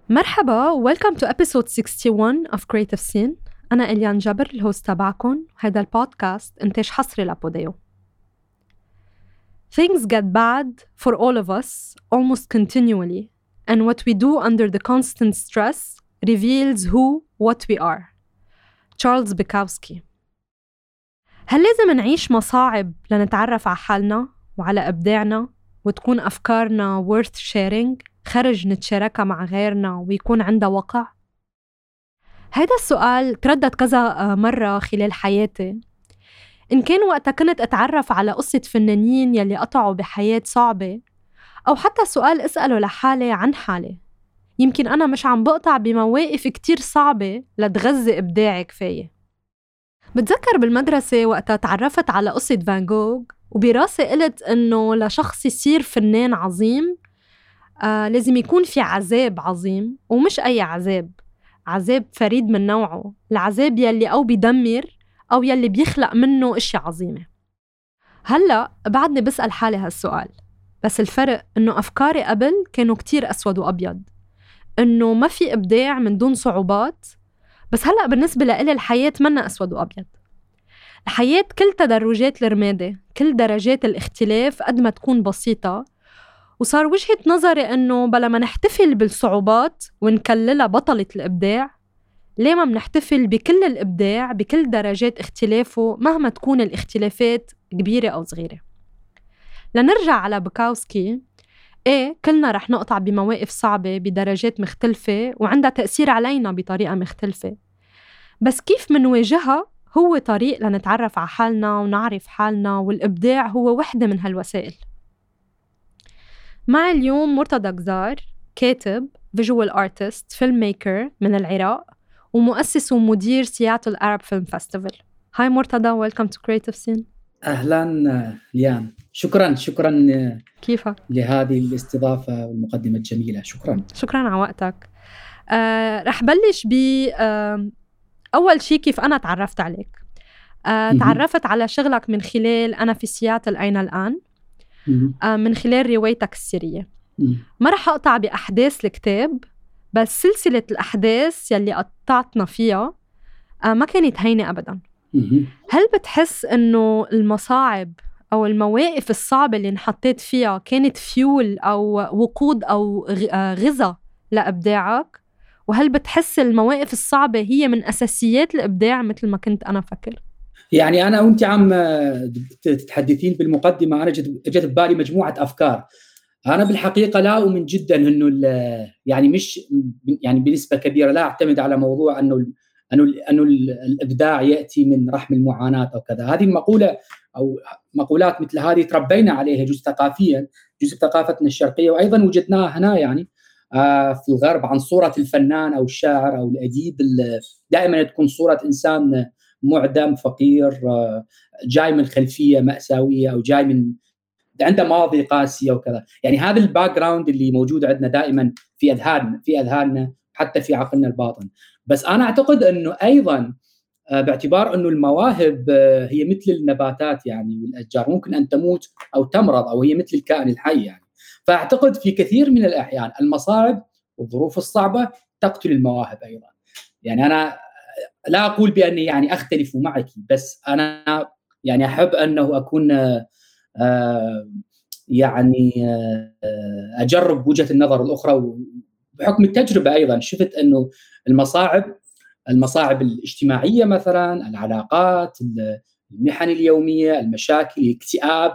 مرحبا، welcome to episode 61 of Creative Scene. أنا إليان جبر الهوست تبعكم. هذا البودكاست إنتاج حصري لبوديو. Things get bad for all of us almost continually, and what we do under the constant stress reveals what we are. تشارلز بيكاوسكي. هل لازم نعيش مصاعب لنتعرف على حالنا وعلى إبداعنا وتكون أفكارنا worth sharing؟ خرج نتشاركها مع غيرنا ويكون عندها وقع؟ هيدا السؤال تردد كذا مرة خلال حياتي، إن كان وقتا كنت أتعرف على قصة فنانين يلي قطعوا بحياة صعبة، أو حتى سؤال أسأله لحالي عن حالي، يمكن أنا مش عم بقطع بمواقف كتير صعبة لتغذي إبداعي كفاية. بتذكر بالمدرسة وقتا تعرفت على قصة فان جوغ، وبراسي قلت إنه لشخص يصير فنان عظيم لازم يكون في عذاب عظيم، ومش أي عذاب، عذاب فريد من نوعه، العذاب يلي أو بيدمر أو يلي بيخلق منه إشياء عظيمة. هلأ بعدني بسأل حالي هالسؤال، بس الفرق إنه أفكاري قبل كانوا كتير أسود وأبيض، إنه ما في إبداع من دون صعوبات. بس هلأ بالنسبة لإلي الحياة منا أسود وأبيض، الحياة كل تدرجات الرمادة، كل درجات الاختلاف قد ما تكون بسيطة. وصار وجهة نظري إنه بلا ما نحتفل بالصعوبات ونكللها بطلة الإبداع، ليه ما بنحتفل بكل الإبداع بكل درجات اختلافه مهما تكون الاختلافات كبيرة أو صغيرة؟ لنرجع على بيكاوسكي، كلنا رح نقطع بمواقف صعبة بدرجات مختلفة وعندها تأثير علينا بطريقة مختلفة، بس كيف منواجهها هو طريق لنتعرف على حالنا ونعرف حالنا، والإبداع هو وحدة من هالوسائل. معي اليوم مرتضى جزار، كاتب، فيجوال آرتست، فيلم ميكر من العراق، ومؤسس ومدير سياتل Arab Film Festival. هاي مرتضى، welcome to Creative Scene. أهلاً ليان، شكراً كيفك؟ لهذه الاستضافة والمقدمة الجميلة. شكراً على وقتك. رح بلش أول شيء كيف أنا تعرفت عليك. تعرفت على شغلك من خلال أنا في سياتل أين الآن، من خلال روايتك السرية. ما رح أقطع بأحداث الكتاب، بس سلسلة الأحداث يلي قطعتنا فيها ما كانت هينة أبداً. هل بتحس إنه المصاعب أو المواقف الصعبة اللي انحطيت فيها كانت فيول أو وقود أو غذاء لإبداعك؟ وهل بتحس المواقف الصعبة هي من أساسيات الإبداع مثل ما كنت أنا فكر؟ يعني أنا وأنت عم تتحدثين بالمقدمة أنا جت ببالي مجموعة أفكار. أنا بالحقيقة لا أؤمن جدا إنه يعني مش يعني بنسبة كبيرة لا أعتمد على موضوع أنه الإبداع يأتي من رحم المعاناة أو كذا. هذه المقولة أو مقولات مثل هذه تربينا عليها جزء ثقافيا، جزء ثقافتنا الشرقية، وأيضا وجدناها هنا يعني في الغرب عن صورة الفنان أو الشاعر أو الأديب. دائما تكون صورة إنسان معدم فقير جاي من خلفية مأساوية أو جاي من عنده ماضي قاسي وكذا. يعني هذا الباك جراوند اللي موجود عندنا دائما في أذهاننا حتى في عقلنا الباطن. بس أنا أعتقد أنه أيضا باعتبار أنه المواهب هي مثل النباتات يعني والأشجار، ممكن أن تموت أو تمرض أو هي مثل الكائن الحي يعني. فأعتقد في كثير من الأحيان المصاعب والظروف الصعبة تقتل المواهب أيضا. يعني أنا لا أقول بأني يعني أختلف معك، بس أنا يعني أحب أنه أكون يعني أجرب وجهة النظر الأخرى، وبحكم التجربة أيضا شفت أنه المصاعب الاجتماعية مثلا، العلاقات، المحن اليومية، المشاكل، الاكتئاب،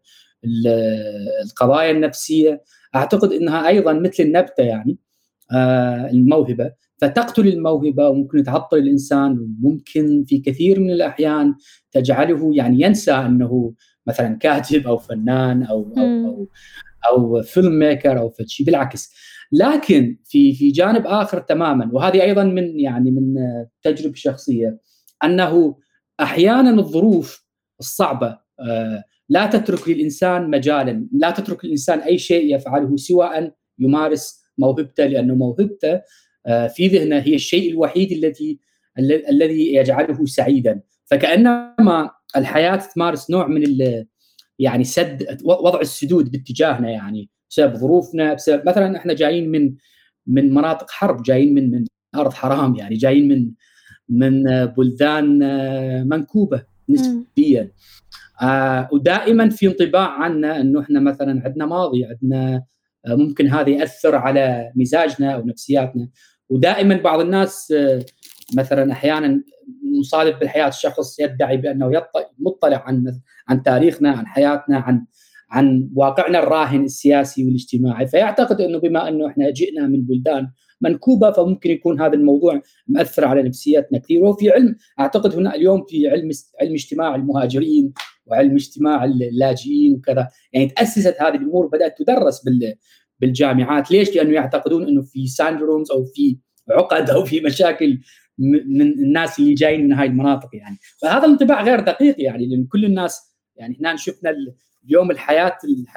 القضايا النفسية، أعتقد أنها أيضا مثل النبتة يعني الموهبة، فتقتل الموهبة وممكن تعطل الإنسان، وممكن في كثير من الأحيان تجعله يعني ينسى أنه مثلا كاتب أو فنان أو فيلم ميكر أو شيء. بالعكس، لكن في جانب آخر تماما، وهذه أيضا من تجربة شخصية، أنه أحيانا الظروف الصعبة لا تترك للإنسان مجالا، لا تترك للإنسان أي شيء يفعله سوى أن يمارس موهبته، لأنه موهبته في ذهنه هي الشيء الوحيد الذي يجعله سعيدا. فكأنما الحياة تمارس نوع من يعني وضع السدود باتجاهنا، يعني بسبب ظروفنا، بسبب مثلا احنا جايين من مناطق حرب، جايين من أرض حرام، يعني جايين من بلدان منكوبة نسبيا. ودائما في انطباع عنا أنه إحنا مثلا عندنا ماضي، عندنا ممكن هذا يأثر على مزاجنا أو نفسياتنا. ودائما بعض الناس مثلا أحيانا مصادف بالحياة الشخص يدعي بأنه مطلع عن تاريخنا، عن حياتنا، عن واقعنا الراهن السياسي والاجتماعي، فيعتقد أنه بما أنه إحنا جئنا من بلدان منكوبة فممكن يكون هذا الموضوع مؤثر على نفسيتنا كثير. وفي علم أعتقد هنا اليوم في علم اجتماع المهاجرين وعلم اجتماع اللاجئين وكذا، يعني تأسست هذه الأمور، بدأت تدرس بالجامعات. ليش؟ لأنه يعتقدون أنه في ساندرومز أو في عقد أو في مشاكل من الناس اللي جايين من هاي المناطق يعني. فهذا الانطباع غير دقيق يعني، لأن كل الناس يعني هنا شفنا اليوم الحياة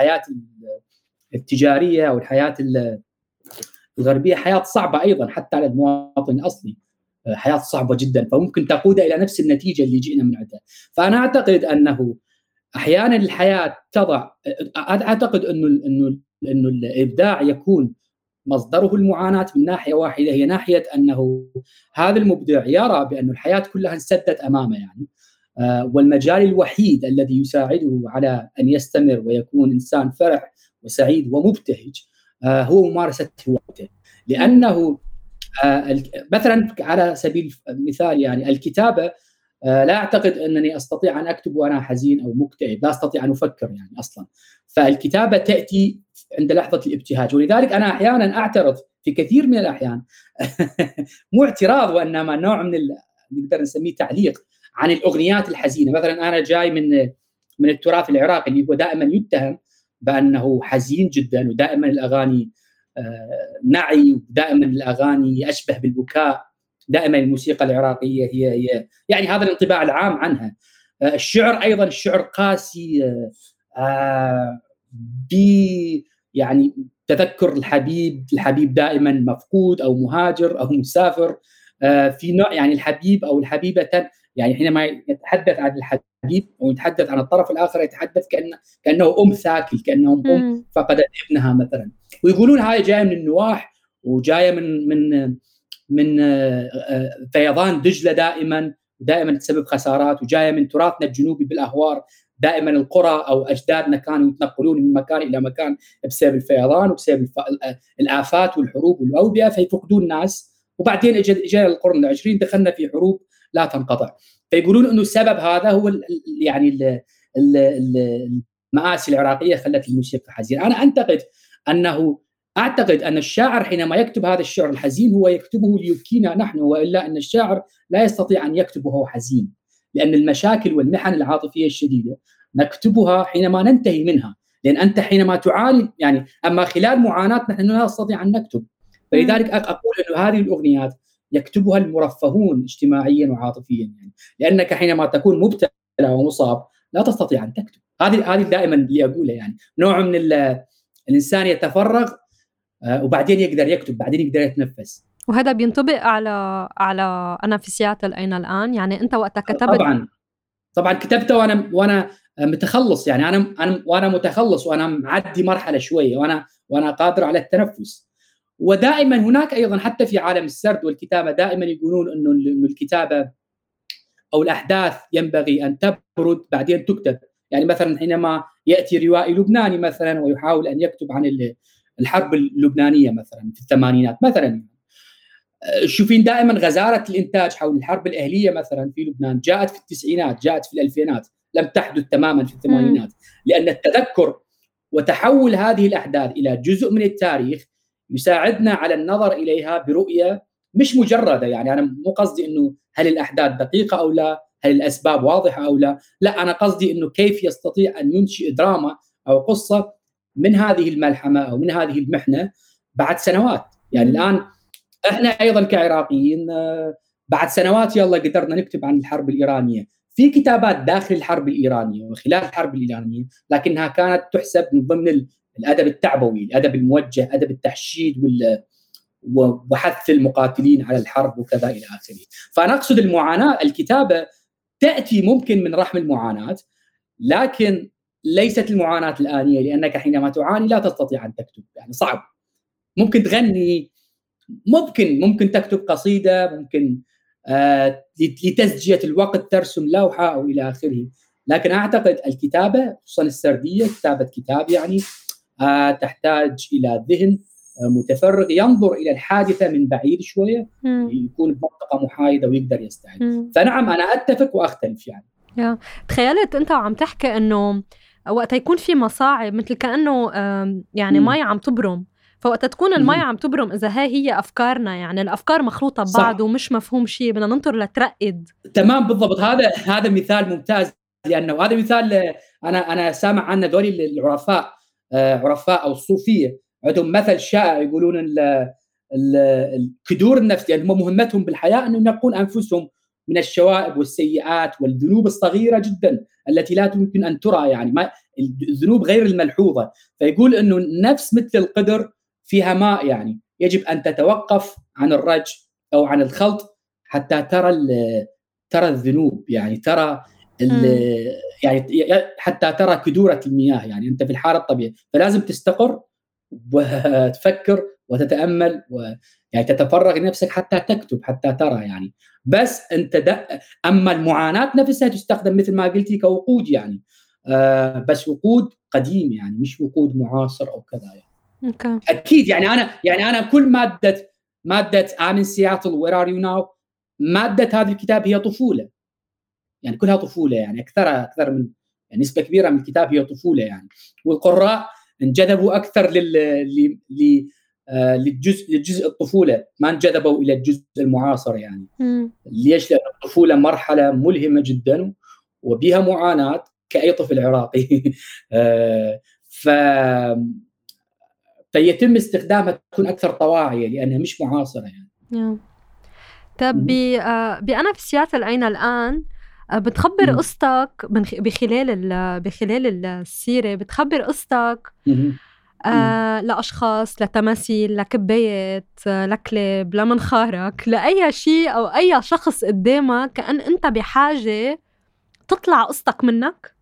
التجارية أو الحياة الغربية حياة صعبة أيضا حتى على المواطن الأصلي، حياة صعبة جدا، فممكن تقود إلى نفس النتيجة اللي جئنا من عندها. فأنا أعتقد أنه أحيانا الحياة أعتقد أنه الإبداع يكون مصدره المعاناة من ناحية واحدة، هي ناحية أنه هذا المبدع يرى بأن الحياة كلها انسدت أمامه يعني، والمجال الوحيد الذي يساعده على أن يستمر ويكون إنسان فرح وسعيد ومبتهج هو ممارسة هوايته. لأنه مثلا على سبيل المثال يعني الكتابة، لا أعتقد أنني أستطيع أن أكتب وأنا حزين أو مكتئب، لا أستطيع أن أفكر يعني أصلا. فالكتابة تأتي عند لحظة الابتهاج، ولذلك أنا أحيانا أعترض في كثير من الأحيان مو اعتراض وإنما نوع من نقدر نسميه تعليق عن الأغنيات الحزينة. مثلا أنا جاي من التراث العراقي اللي هو دائما يتهم بأنه حزين جدا، ودائما الأغاني نعي، ودائما الأغاني أشبه بالبكاء، دائما الموسيقى العراقية هي يعني هذا الانطباع العام عنها. الشعر أيضا الشعر قاسي، يعني تذكر الحبيب دائما مفقود أو مهاجر أو مسافر. في نوع يعني الحبيب أو الحبيبة يعني حينما يتحدث عن الحبيب أو يتحدث عن الطرف الآخر يتحدث كأنه أم ثاكل، كأنه أم فقدت ابنها مثلا. ويقولون هاي جاية من النواح، وجاية من فيضان دجلة دائما تسبب خسارات، وجاية من تراثنا الجنوبي بالأهوار. دائما القرى أو أجدادنا كانوا يتنقلون من مكان إلى مكان بسبب الفيضان وبسبب الآفات والحروب والأوبئة، فيفقدون الناس. وبعدين اجى القرن العشرين دخلنا في حروب لا تنقطع. فيقولون انه السبب هذا هو يعني المآسي العراقيه خلت الموسيقى حزينه. انا اعتقد ان الشاعر حينما يكتب هذا الشعر الحزين هو يكتبه ليبكينا نحن، والا ان الشاعر لا يستطيع ان يكتبه وهو حزين، لان المشاكل والمحن العاطفيه الشديده نكتبها حينما ننتهي منها، لان انت حينما تعاني يعني، اما خلال معاناه نحن لا نستطيع ان نكتب. فلذلك اقول انه هذه الاغنيات يكتبها المرفهون اجتماعيا وعاطفيا يعني، لانك حينما تكون مبتلى ومصاب لا تستطيع ان تكتب. هذه دائما اللي اقوله يعني، نوع من الانسان يتفرغ وبعدين يقدر يكتب، بعدين يقدر يتنفس. وهذا بينطبق على انا في سياتل اين الان، يعني انت وقتها كتبت؟ طبعا كتبت وانا متخلص يعني، انا متخلص وانا معدي مرحله شويه وانا قادر على التنفس. ودائما هناك ايضا حتى في عالم السرد والكتابه دائما يقولون انه الكتابه او الاحداث ينبغي ان تبرد بعدين تكتب. يعني مثلا حينما ياتي روائي لبناني مثلا ويحاول ان يكتب عن الحرب اللبنانيه مثلا في الثمانينات مثلا، شوفين دائما غزاره الانتاج حول الحرب الاهليه مثلا في لبنان جاءت في التسعينات، جاءت في الالفينات، لم تحدث تماما في الثمانينات، لان التذكر وتحول هذه الاحداث الى جزء من التاريخ يساعدنا على النظر اليها برؤيه مش مجرده. يعني انا مو قصدي انه هل الاحداث دقيقه او لا، هل الاسباب واضحه او لا انا قصدي انه كيف يستطيع ان ينشئ دراما او قصه من هذه الملحمه او من هذه المحنه بعد سنوات. يعني الان احنا ايضا كعراقيين بعد سنوات يلا قدرنا نكتب عن الحرب الايرانيه، في كتابات داخل الحرب الايرانيه وخلال الحرب الايرانيه، لكنها كانت تحسب من ضمن الادب التعبوي، الادب الموجه، ادب التحشيد وحث المقاتلين على الحرب وكذا الى اخره. فانا اقصد المعاناه، الكتابه تاتي ممكن من رحم المعاناه، لكن ليست المعاناه الانيه، لانك حينما تعاني لا تستطيع ان تكتب، يعني صعب. ممكن تغني، ممكن تكتب قصيدة، ممكن لتسجية الوقت ترسم لوحة أو إلى آخره. لكن أعتقد الكتابة خصوصا السردية، كتابة كتاب يعني تحتاج إلى ذهن متفرغ ينظر إلى الحادثة من بعيد شوية، يكون بمنطقة محايدة ويقدر يستعد. فنعم أنا أتفق وأختلف يعني. تخيلت أنت عم تحكي أنه وقت يكون في مصاعب مثل كأنه يعني مي عم تبرم، فوقت تكون المي عم تبرم إذا هي أفكارنا، يعني الأفكار مخلوطة ببعض ومش مفهوم شيء، بدنا ننطر لترقد. تمام بالضبط. هذا مثال ممتاز، لأنه هذا مثال أنا سامع عنه ذولي العرفاء أو الصوفية عندهم مثل شائع يقولون الكدور النفس، يعني هم مهمتهم بالحياة أن ينقون أنفسهم من الشوائب والسيئات والذنوب الصغيرة جدا التي لا يمكن أن ترى، يعني ما الذنوب غير الملحوظة. فيقول أنه النفس مثل القدر فيها ماء، يعني يجب أن تتوقف عن الرج أو عن الخلط حتى ترى الذنوب، يعني ترى يعني حتى ترى كدورة المياه. يعني أنت في الحالة الطبيعية فلازم تستقر وتفكر وتتأمل يعني تتفرغ نفسك حتى تكتب، حتى ترى يعني. بس أنت أما المعاناة نفسها تستخدم مثل ما قلتي كوقود، يعني بس وقود قديم، يعني مش وقود معاصر أو كذا يعني. أكيد يعني أنا كل مادة I'm in Seattle where are you now، مادة هذا الكتاب هي طفولة، يعني كلها طفولة، يعني أكثر من يعني نسبة كبيرة من الكتاب هي طفولة يعني. والقراء انجذبوا أكثر للجزء الطفولة، ما انجذبوا إلى الجزء المعاصر يعني. ليش؟ لأن الطفولة مرحلة ملهمة جدا وبها معاناة كأي طفل عراقي فيتم استخدامها تكون أكثر طواعية لأنها مش معاصرة يعني. طب بأنا في سياتل أين الآن بتخبر قصتك بخلال السيرة، بتخبر قصتك لأشخاص، لتماثيل، لكبايات، لكلاب، لمنخارك، لأي شيء أو أي شخص قدامك، كأن أنت بحاجة تطلع قصتك منك.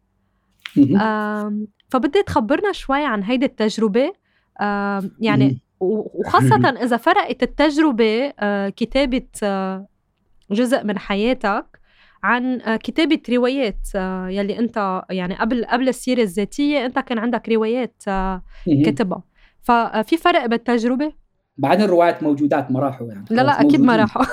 فبدي تخبرنا شوي عن هيدي التجربة، يعني وخاصة إذا فرقت التجربة كتابة جزء من حياتك عن كتابة روايات، يلي أنت يعني قبل السيرة الذاتية أنت كان عندك روايات كتبها، ففي فرق بالتجربة؟ بعد الروايات موجودات مراحوا يعني. لا أكيد مراحوا.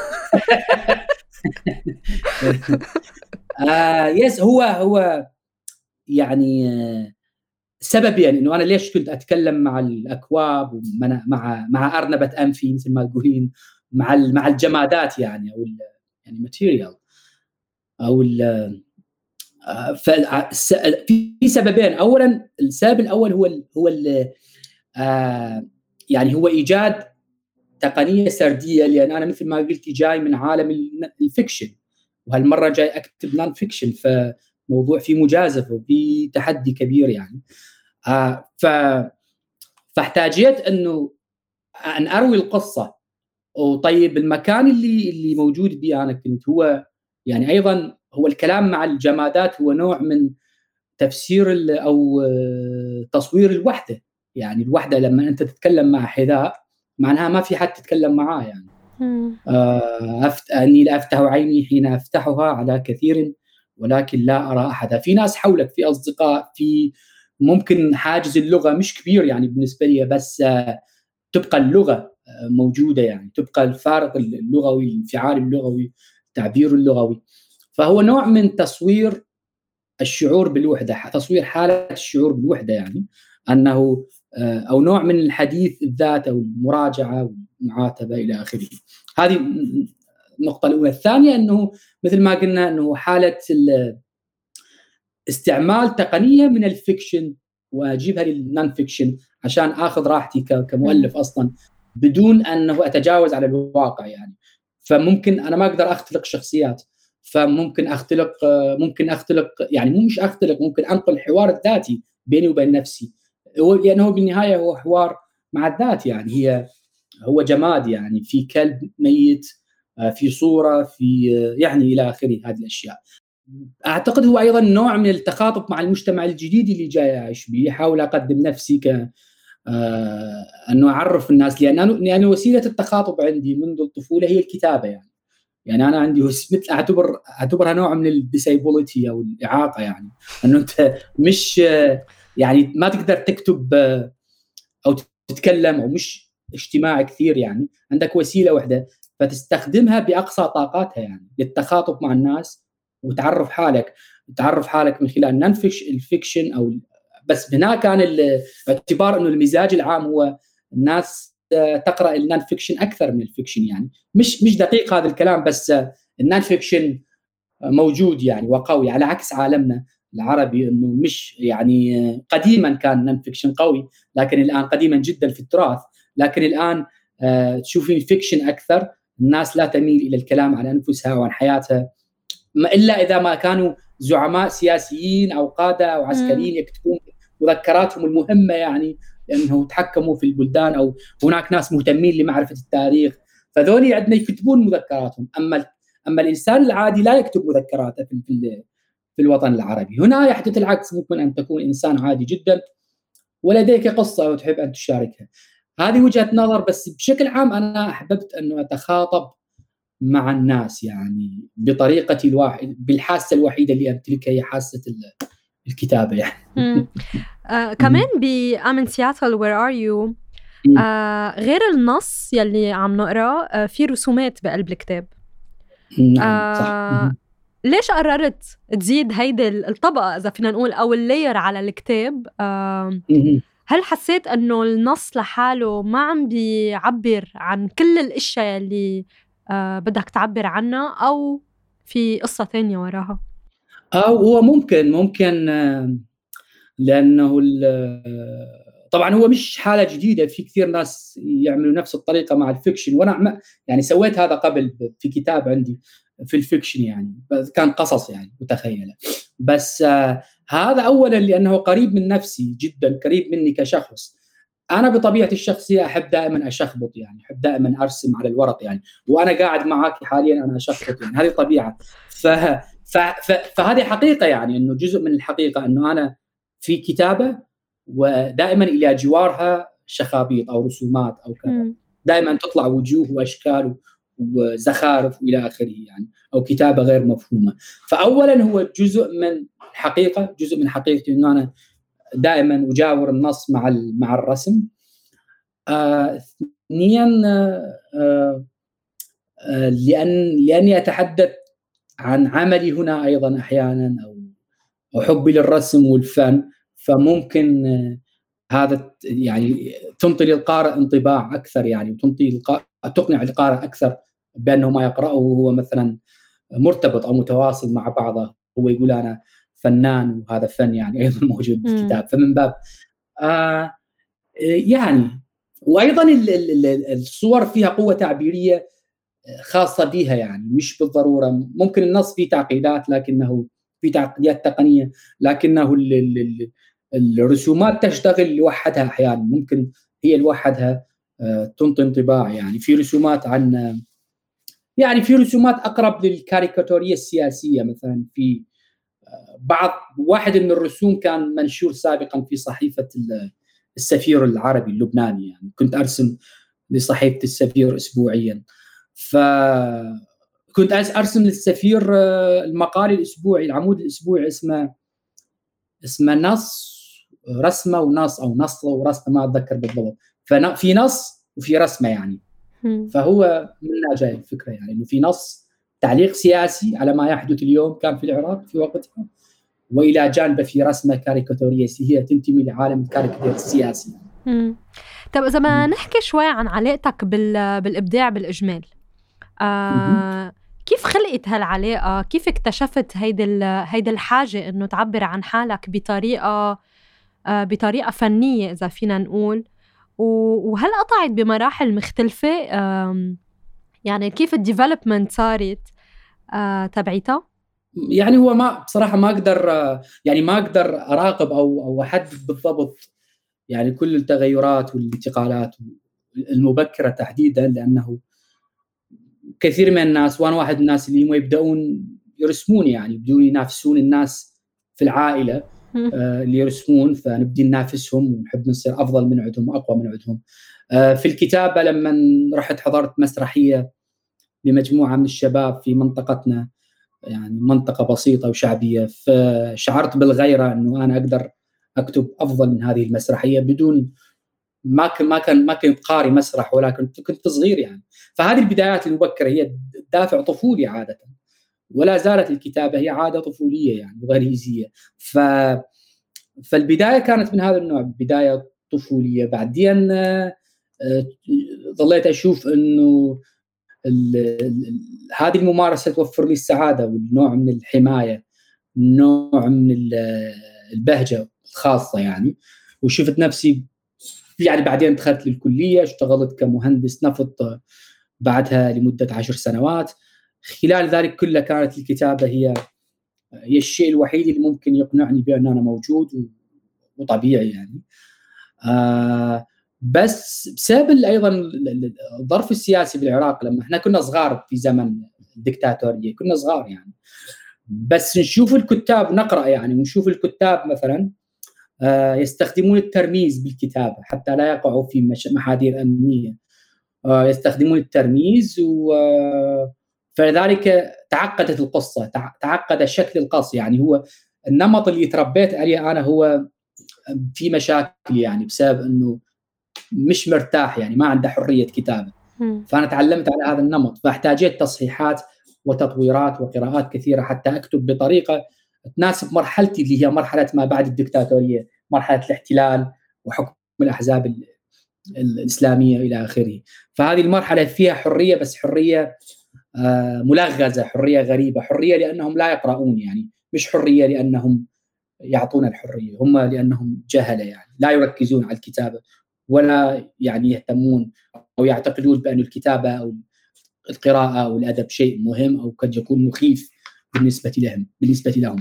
يس هو يعني سبب يعني انه انا ليش كنت اتكلم مع الاكواب مع ارنبه انفي مثل ما تقولين، مع الجمادات يعني او يعني ماتيريال او في سببين. اولا السبب الاول هو يعني هو ايجاد تقنيه سرديه، لان انا مثل ما قلت جاي من عالم الفيكشن وهالمره جاي اكتب نون فيكشن، فموضوع فيه مجازفه وفي تحدي كبير يعني. فاحتاجيت انه ان اروي القصه. وطيب المكان اللي موجود به انا كنت هو يعني ايضا هو الكلام مع الجمادات هو نوع من تفسير او تصوير الوحده. يعني الوحده لما انت تتكلم مع حذاء معناها ما في حد تتكلم معاه يعني. اني لا افتح عيني حين افتحها على كثير ولكن لا ارى احدا. في ناس حولك، في اصدقاء، في ممكن حاجز اللغه مش كبير يعني بالنسبه لي، بس تبقى اللغه موجوده، يعني تبقى الفارق اللغوي، الانفعال اللغوي، التعبير اللغوي. فهو نوع من تصوير الشعور بالوحده، تصوير حاله الشعور بالوحده يعني انه او نوع من الحديث الذات او المراجعه والمعاتبه الى اخره. هذه النقطه الاولى. الثانيه انه مثل ما قلنا انه حاله استعمال تقنيه من الفيكشن واجيبها للنون فيكشن عشان اخذ راحتي كمؤلف اصلا بدون انه اتجاوز على الواقع يعني. فممكن انا ما اقدر اختلق شخصيات، فممكن اختلق يعني مش اختلق، ممكن انقل الحوار الذاتي بيني وبين نفسي، لانه بالنهايه هو حوار مع الذات يعني. هو جماد يعني، في كلب ميت، في صوره، في يعني الى اخره هذه الاشياء. اعتقد هو ايضا نوع من التخاطب مع المجتمع الجديد اللي جاي اعيش به. احاول اقدم نفسي انه اعرف الناس، لان وسيله التخاطب عندي منذ الطفوله هي الكتابه يعني انا عندي مثل اعتبرها نوع من الديسابيلتي او الاعاقه، يعني انه انت مش يعني ما تقدر تكتب او تتكلم او مش اجتماعي كثير، يعني عندك وسيله واحده فتستخدمها باقصى طاقاتها يعني للتخاطب مع الناس وتعرف حالك من خلال الفيكشن او بس. هنا كان باعتبار انه المزاج العام هو الناس تقرا النون فيكشن اكثر من الفيكشن، يعني مش دقيق هذا الكلام، بس النون فيكشن موجود يعني وقوي، على عكس عالمنا العربي انه مش يعني قديما كان نون فيكشن قوي، لكن الان قديما جدا في التراث، لكن الان تشوفين فيكشن اكثر. الناس لا تميل الى الكلام عن انفسها وعن حياتها الا اذا ما كانوا زعماء سياسيين او قاده او عسكريين يكتبون مذكراتهم المهمه، يعني لانه تحكموا في البلدان، او هناك ناس مهتمين لمعرفه التاريخ فذولي عندنا يكتبون مذكراتهم. اما الانسان العادي لا يكتب مذكراته في الوطن العربي. هنا يحدث العكس، ممكن ان تكون انسان عادي جدا ولديك قصه وتحب ان تشاركها. هذه وجهه نظر، بس بشكل عام انا احببت انه اتخاطب مع الناس يعني بطريقتي بالحاسه الوحيده اللي امتلكها هي حاسه الكتابه يعني. كمان بأمن سياتل Where Are You غير النص يلي عم نقرأ في رسومات بقلب الكتاب. صح. ليش قررت تزيد هيدي الطبقة إذا فينا نقول أو اللاير على الكتاب؟ هل حسيت أنه النص لحاله ما عم بيعبر عن كل الأشياء اللي بدك تعبر عنها، أو في قصة تانية وراها؟ هو ممكن لأنه طبعا هو مش حالة جديدة، في كثير ناس يعملوا نفس الطريقة مع الفيكشن، وأنا يعني سويت هذا قبل في كتاب عندي في الفيكشن، يعني كان قصص يعني متخيلة، بس هذا أولا لأنه قريب من نفسي جدا، قريب مني كشخص. أنا بطبيعتي الشخصية أحب دائما أشخبط، يعني أحب دائما أرسم على الورق، يعني وأنا قاعد معاك حاليا أنا أشخبط، يعني هذه طبيعة. فهذه حقيقة، يعني أنه جزء من الحقيقة أنه أنا في كتابة ودائما إلى جوارها شخابيط أو رسومات أو كذا، دائما تطلع وجوه وأشكال وزخارف وإلى آخره، يعني أو كتابة غير مفهومة. فأولا هو جزء من الحقيقة، جزء من حقيقتي أنه أنا دائما أجاور النص مع الرسم. ثانيا لأني أتحدث عن عملي هنا أيضا أحيانا، أو حبي للرسم والفن، فممكن هذا يعني تنطي للقارئ انطباع أكثر، يعني تقنع القارئ أكثر بأنه ما يقرأه هو مثلا مرتبط أو متواصل مع بعضه، هو يقول أنا فنان وهذا فن يعني أيضا موجود بالكتاب. فمن باب يعني، وأيضا الصور فيها قوة تعبيرية خاصة بها، يعني مش بالضرورة ممكن النص فيه تعقيدات، لكنه في تعقيدات تقنية، لكنه الرسومات تشتغل لوحدها أحيانا، ممكن هي لوحدها تنطي انطباع. يعني في رسومات في رسومات أقرب للكاريكاتورية السياسية، مثلا في واحد من الرسوم كان منشور سابقا في صحيفة السفير العربي اللبناني، يعني كنت أرسم لصحيفة السفير أسبوعيا، فكنت أرسم للسفير المقال الأسبوعي، العمود الأسبوعي اسمه نص رسمة ونص، أو نص ورسمة ما أتذكر بالضبط، ففي نص وفي رسمة يعني. فهو منها جاي الفكرة، يعني إنه في نص تعليق سياسي على ما يحدث اليوم كان في العراق في وقتها، وإلى جانب في رسمة كاريكاتورية هي تنتمي لعالم الكاريكاتير السياسي. طب إذا ما نحكي شوي عن علاقتك بالإبداع بالإجمال، كيف خلقت هالعلاقة؟ كيف اكتشفت هيدا الحاجة إنه تعبر عن حالك بطريقة فنية إذا فينا نقول، وهل قطعت بمراحل مختلفة؟ يعني كيف الديفلوبمنت صارت تبعيتها؟ يعني هو بصراحة ما أقدر أراقب أو أحدد بالضبط يعني كل التغيرات والانتقالات المبكرة تحديدا، لأنه كثير من الناس، وأنا واحد من الناس اللي هم يبدأون يرسمون يعني بدون ينافسون الناس في العائلة، اللي يرسمون، فنبدي ننافسهم ونحب نصير أفضل من عندهم وأقوى من عندهم. في الكتابة لما رحت حضرت مسرحية لمجموعة من الشباب في منطقتنا، يعني منطقة بسيطة وشعبية، فشعرت بالغيرة أنه أنا أقدر أكتب أفضل من هذه المسرحية بدون ما كنت قاري مسرح ولا كنت صغير يعني. فهذه البدايات المبكرة هي دافع طفولي عادة، ولا زالت الكتابة هي عادة طفولية يعني غريزية. فالبداية كانت من هذا النوع، بداية طفولية. بعدين ظليت أشوف أنه هذه الممارسة توفر لي السعادة والنوع من الحماية، نوع من البهجة الخاصة يعني. وشفت نفسي يعني بعدين دخلت للكلية، اشتغلت كمهندس نفط بعدها لمدة 10 سنوات. خلال ذلك كله كانت الكتابة هي الشيء الوحيد اللي ممكن يقنعني بأن أنا موجود وطبيعي يعني. بس بسبب أيضا الظرف السياسي بالعراق، لما احنا كنا صغار في زمن الدكتاتورية، كنا صغار يعني، بس نشوف الكتاب نقرأ يعني، ونشوف الكتاب مثلا يستخدمون الترميز بالكتابة حتى لا يقعوا في محاذير أمنية، يستخدمون الترميز، فلذلك تعقدت القصة، تعقد شكل القص يعني. هو النمط اللي تربيت عليه أنا هو في مشاكل يعني، بسبب أنه مش مرتاح يعني، ما عنده حرية كتابة. فأنا تعلمت على هذا النمط، فاحتاجت تصحيحات وتطويرات وقراءات كثيرة حتى أكتب بطريقة تناسب مرحلتي اللي هي مرحلة ما بعد الدكتاتورية، مرحلة الاحتلال وحكم الأحزاب الإسلامية إلى آخره. فهذه المرحلة فيها حرية، بس حرية ملغزة، حرية غريبة، حرية لأنهم لا يقرؤون يعني، مش حرية لأنهم يعطون الحرية، هم لأنهم جهلة يعني، لا يركزون على الكتابة ولا يعني يهتمون أو يعتقدون بأن الكتابة أو القراءة أو الأدب شيء مهم أو قد يكون مخيف بالنسبة لهم.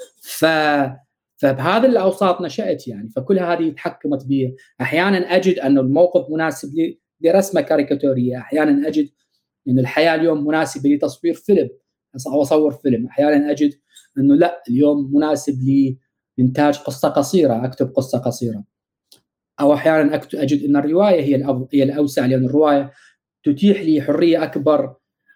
فبهذا الأوساط نشأت يعني، فكل هذه تحكمت بي. أحيانا أجد أن الموقف مناسب لرسمة كاريكاتورية، أحيانا أجد أن الحياة اليوم مناسبة لتصوير فيلم أو أصور فيلم، أحيانا أجد أنه لا، اليوم مناسب لإنتاج قصة قصيرة، أكتب قصة قصيرة. أو أحيانا أجد أن الرواية هي الأوسع، لأن الرواية تتيح لي حرية أكبر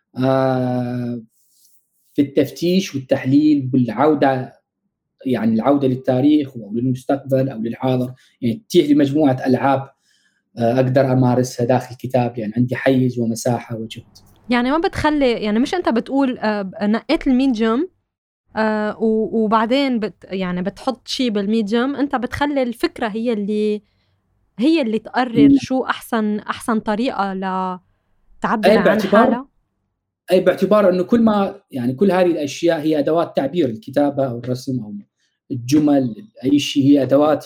في التفتيش والتحليل والعودة، يعني العودة للتاريخ أو للمستقبل أو للحاضر، يعني تتيح لي مجموعة ألعاب أقدر أمارسها داخل الكتاب، يعني عندي حيز ومساحة وجهد. يعني ما بتخلي، يعني مش أنت بتقول نقيت الميديوم وبعدين يعني بتحط شيء بالميديوم، أنت بتخلي الفكرة هي اللي تقرر شو أحسن طريقة لتعبر عن حالها. أي باعتبار أنه كل هذه الأشياء هي أدوات تعبير، الكتابة أو الرسم أو الجمل، أي شيء هي أدوات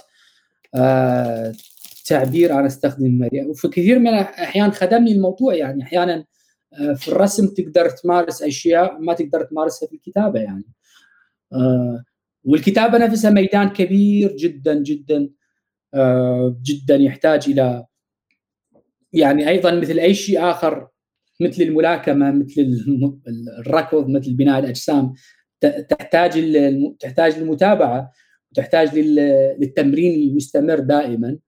تعبير أنا أستخدمها. وفي كثير من الأحيان خدمني الموضوع يعني. أحيانا في الرسم تقدر تمارس أشياء ما تقدر تمارسها في الكتابة يعني. والكتابة نفسها ميدان كبير جدا جدا جدا، يحتاج إلى يعني أيضا مثل أي شيء آخر، مثل الملاكمة، مثل الركض، مثل بناء الأجسام، تحتاج للمتابعة وتحتاج للتمرين المستمر دائما.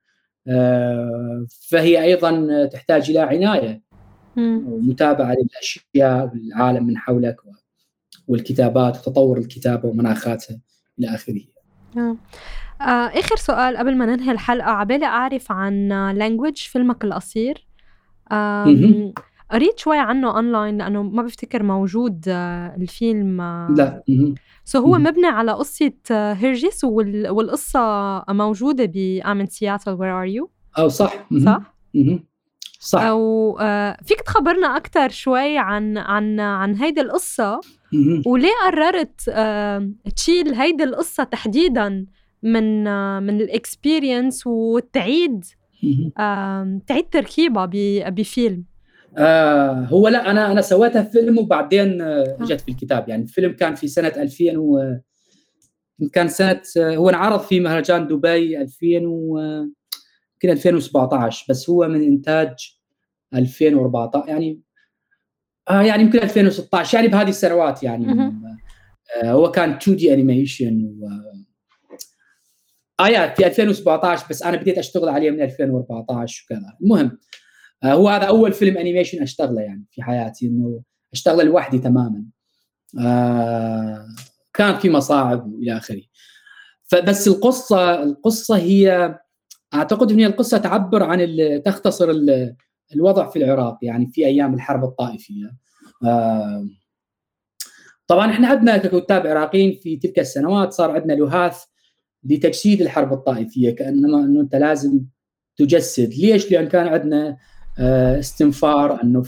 فهي أيضا تحتاج إلى عناية ومتابعة للأشياء والعالم من حولك والكتابات وتطور الكتابة ومناخاتها إلى آخره. آخر سؤال قبل ما ننهي الحلقة، عبالي أعرف عن language فيلمك القصير. قريت شوي عنه أونلاين لأنه ما بفتكر موجود الفيلم. لا. هو مبني على قصة هيرجيس، والقصة موجودة بآمن سياتل Where are you؟ صح. صح. أو فيك تخبرنا أكتر شوي عن هيدي القصة، وليه قررت تشيل هيدي القصة تحديداً من الإكسبيرينس وتعيد تركيبها بفيلم؟ هو لا، أنا سويتها فيلم وبعدين جت في الكتاب. يعني الفيلم كان في سنة 2000 كان سنة هو انعرض في مهرجان دبي 2017، بس هو من إنتاج 2014 يعني يعني يمكن 2016 يعني بهذه السنوات يعني. هو كان 2D animation في 2017 بس انا بديت اشتغل عليه من 2014 وكذا. المهم هو هذا اول فيلم انيميشن اشتغله يعني في حياتي، انه اشتغله لوحدي تماما. كان في مصاعب والى اخره. فبس القصه هي اعتقد ان القصه تعبر عن تختصر الوضع في العراق يعني في ايام الحرب الطائفيه. طبعا احنا عندنا ككتاب عراقيين في تلك السنوات صار عندنا لهاث لتجسيد الحرب الطائفيه، كانما انه انت لازم تجسد. ليش؟ لان كان عندنا استنفار انه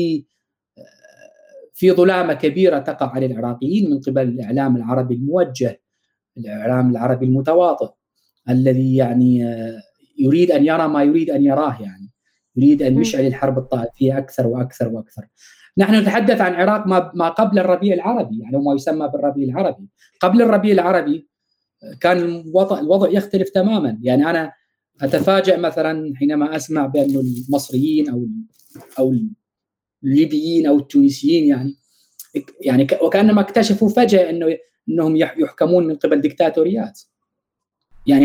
في ظلامه كبيره تقع على العراقيين من قبل الاعلام العربي الموجه، الاعلام العربي المتواطئ الذي يعني يريد ان يرى ما يريد ان يراه، يعني يريد ان يشعل الحرب الطائفيه اكثر واكثر واكثر. نحن نتحدث عن العراق ما قبل الربيع العربي، يعني ما يسمى بالربيع العربي. قبل الربيع العربي كان الوضع يختلف تماما. يعني انا اتفاجأ مثلا حينما اسمع بان المصريين او الليبيين او التونسيين يعني وكانما اكتشفوا فجأة انهم يحكمون من قبل ديكتاتوريات. يعني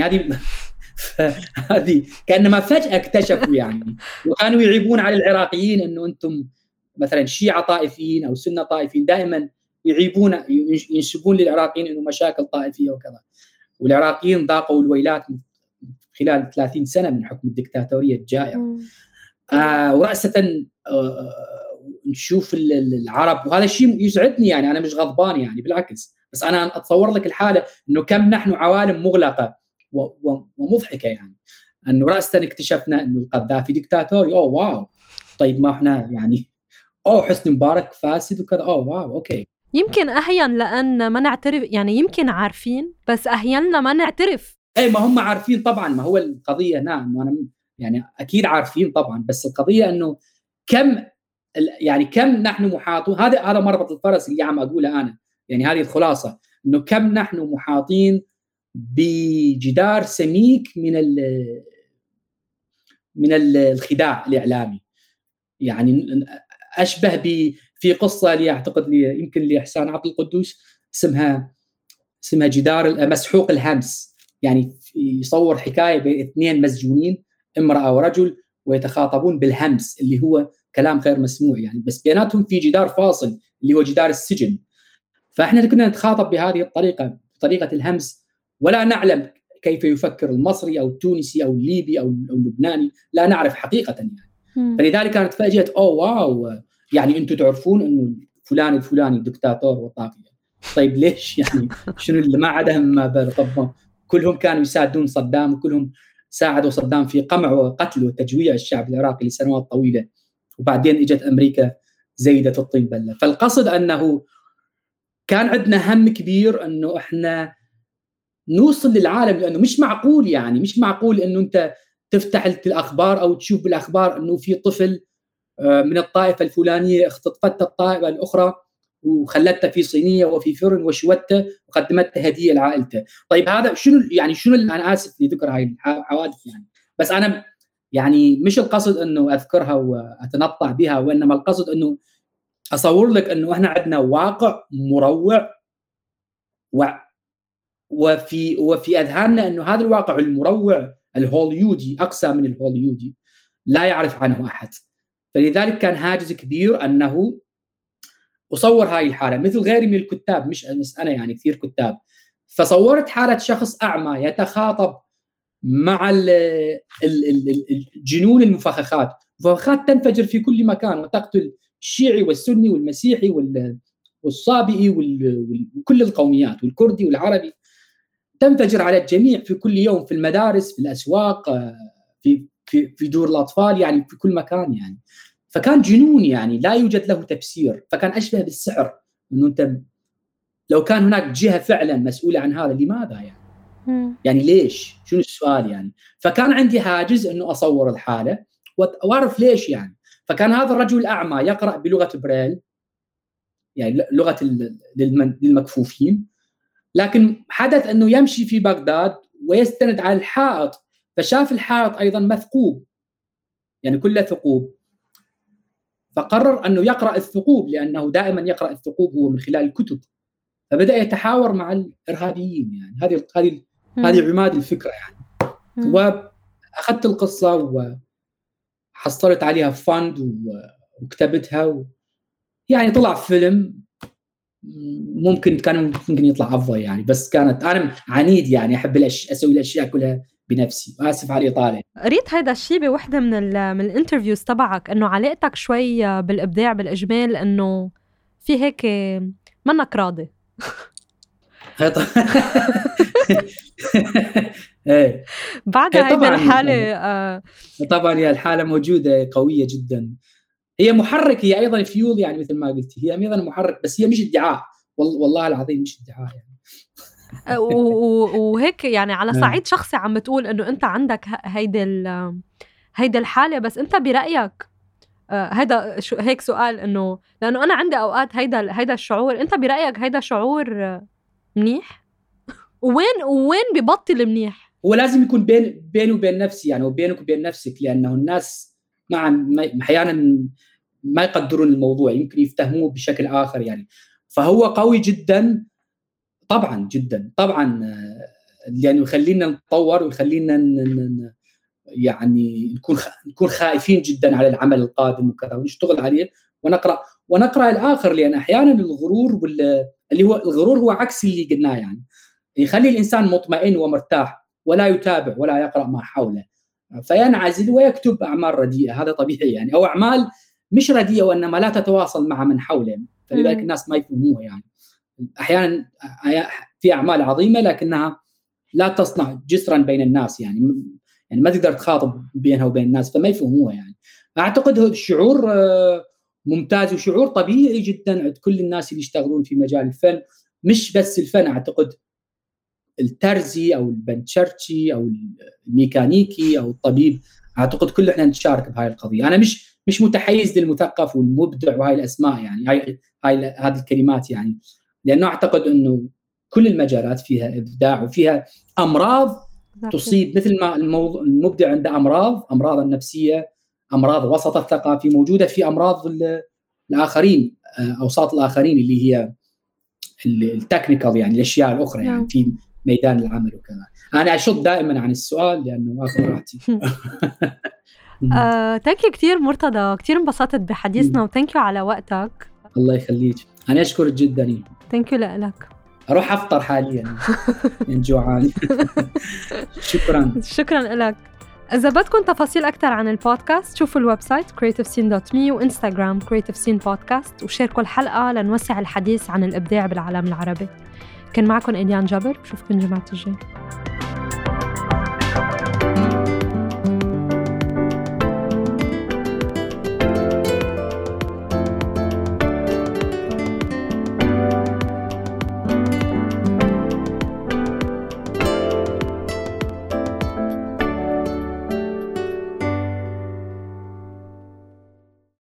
هذه كانما فجأة اكتشفوا يعني، وكانوا يعيبون على العراقيين انه انتم مثلا شيعة طائفيين او سنة طائفيين، دائما يعيبون ينسبون للعراقيين انه مشاكل طائفية وكذا. والعراقيين ذاقوا الويلات خلال 30 سنة من حكم الدكتاتورية الجائرة. ورأسة نشوف العرب، وهذا الشيء يسعدني يعني، أنا مش غضبان يعني بالعكس، بس أنا أتصور لك الحالة أنه كم نحن عوالم مغلقة ومضحكة، يعني أنه رأسا اكتشفنا أنه القذافي دكتاتوري، أوه واو، طيب ما إحنا يعني حسني مبارك فاسد وكذا، أوه واو أوكي. يمكن أحيانا لأن ما نعترف، يعني يمكن عارفين بس أحيانا ما نعترف. ما هم عارفين طبعا، ما هو القضية نعم، أنا يعني أكيد عارفين طبعا، بس القضية أنه كم نحن محاطون. هذا مربط الفرس اللي عم أقوله أنا، يعني هذه الخلاصة، أنه كم نحن محاطين بجدار سميك من الخداع الإعلامي. يعني أشبه في قصة لي أعتقد يمكن لإحسان عبد القدوس اسمها جدار مسحوق الهمس. يعني يصور حكاية بين اثنين مسجونين، امرأة ورجل، ويتخاطبون بالهمس اللي هو كلام غير مسموع يعني، بس بيناتهم في جدار فاصل اللي هو جدار السجن. فإحنا كنا نتخاطب بهذه الطريقة، بطريقة الهمس، ولا نعلم كيف يفكر المصري أو التونسي أو الليبي أو اللبناني، لا نعرف حقيقة يعني. فلذلك كانت فاجأة واو، يعني أنتم تعرفون أنه فلان الفلاني دكتاتور وطاغية. طيب ليش يعني؟ شنو اللي ما عدهم ما بال؟ طب كلهم كانوا يساعدون صدام، وكلهم ساعدوا صدام في قمع وقتل وتجويع الشعب العراقي لسنوات طويلة، وبعدين اجت أمريكا زيدت الطين بلة. فالقصد أنه كان عندنا هم كبير أنه إحنا نوصل للعالم، لأنه مش معقول يعني، مش معقول أنه أنت تفتح الأخبار أو تشوف بالأخبار أنه في طفل من الطائفة الفلانية اختطفت الطائفة الأخرى وخلتها في صينية وفي فرن وشوتها وقدمتها هدية لعائلته. طيب هذا شنو يعني؟ شنو أنا آسف لذكر هاي الحوادث يعني، بس أنا يعني مش القصد أنه أذكرها وأتنطع بها، وإنما القصد أنه أصور لك أنه إحنا عندنا واقع مروع، وفي أذهاننا أنه هذا الواقع المروع الهوليودي أقسى من الهوليودي لا يعرف عنه أحد. فلذلك كان هاجس كبير أنه أصور هاي الحالة، مثل غيري من الكتاب، مش أنا يعني كثير كتاب. فصورت حالة شخص أعمى يتخاطب مع الجنون المفخخات تنفجر في كل مكان وتقتل الشيعي والسني والمسيحي والصابئي وكل القوميات والكردي والعربي، تنفجر على الجميع في كل يوم، في المدارس، في الأسواق، في دور الأطفال، يعني في كل مكان يعني. فكان جنون يعني لا يوجد له تفسير، فكان أشبه بالسحر. إنه أنت لو كان هناك جهة فعلا مسؤولة عن هذا، لماذا يعني؟ يعني ليش؟ شنو السؤال يعني؟ فكان عندي حاجز إنه أصور الحالة وأعرف ليش يعني. فكان هذا الرجل الأعمى يقرأ بلغة بريل، يعني لغة للمكفوفين، لكن حدث أنه يمشي في بغداد ويستند على الحائط، فشاف الحائط أيضا مثقوب، يعني كله ثقوب، فقرر أنه يقرأ الثقوب، لأنه دائما يقرأ الثقوب هو من خلال الكتب. فبدأ يتحاور مع الإرهابيين، يعني هذه هذه عماد الفكرة يعني. وأخذت القصة وحصلت عليها فند وكتبتها يعني طلع فيلم كان ممكن يطلع أفضل يعني، بس كانت أنا عنيد يعني، أحب أسوي الأشياء كلها بنفسي. آسف على الإطالة. قريت هيدا الشيء بوحدة من الانترفيوز تبعك، إنه علاقتك شوي بالإبداع بالإجمال، إنه في هيك منك راضي. بعد هيدا الحالة طبعا هي الحالة موجودة قوية جدا، هي محرك، هي أيضا فيول يعني مثل ما قلت، هي أيضا محرك، بس هي مش ادعاء، والله العظيم مش ادعاء يعني. وهيك يعني على صعيد شخصي عم بتقول إنه أنت عندك هيدا الحالة، بس أنت برأيك هيدا هيك سؤال، إنه لأنه أنا عندي أوقات هيدا الشعور، أنت برأيك هيدا شعور منيح؟ وين ببطل منيح؟ هو لازم يكون بيني وبين نفسي يعني، وبينك وبين نفسك، لأنه الناس أحيانا ما يقدرون الموضوع، يمكن يفتهموه بشكل آخر يعني. فهو قوي جدا طبعا، جدا طبعا، لأنه يخلينا نتطور ويخلينا يعني نكون خائفين جدا على العمل القادم وكذا، ونشتغل عليه ونقرأ الآخر، لأن أحيانا الغرور اللي هو الغرور هو عكس اللي قلناه يعني، يخلي الإنسان مطمئن ومرتاح ولا يتابع ولا يقرأ ما حوله، فينعزل ويكتب أعمال رديئة. هذا طبيعي يعني، أو أعمال مش رديئة وإنما لا تتواصل مع من حوله، فلذلك الناس ما يفهموها يعني. أحيانا في أعمال عظيمة لكنها لا تصنع جسرا بين الناس يعني ما تقدر تخاطب بينها وبين الناس، فما يفهموها يعني. أعتقد هذا الشعور ممتاز وشعور طبيعي جدا عند كل الناس اللي يشتغلون في مجال الفن، مش بس الفن. أعتقد الترزي أو البنشرتشي أو الميكانيكي أو الطبيب، أعتقد كل إحنا نتشارك بهاي القضية. أنا مش متحيز للمثقف والمبدع وهاي الأسماء يعني، هذه الكلمات يعني، لأنه أعتقد أنه كل المجالات فيها إبداع وفيها أمراض تصيب، مثل ما المبدع عنده أمراض النفسية، أمراض وسط الثقافي موجودة في أمراض الآخرين، أوساط الآخرين اللي هي التكنيكال يعني، الأشياء الأخرى يعني في ميدان العمل وكذا. أنا أشط دائما عن السؤال لأنه أخذ راحتي. تانكيو كتير مرتضى، كتير انبسطت بحديثنا، وتانكيو على وقتك. الله يخليك، أنا أشكرك جدا. تانكيو لك. أروح أفطر حاليا جوعان. شكرا لك. إذا بدكم تفاصيل أكتر عن البودكاست، شوفوا الويب سايت creativescene.me وإنستغرام creativescene podcast، وشاركوا الحلقة لنوسع الحديث عن الإبداع بالعالم العربي. كان معكم إليان جابر، بشوفكم الجمعة الجاي.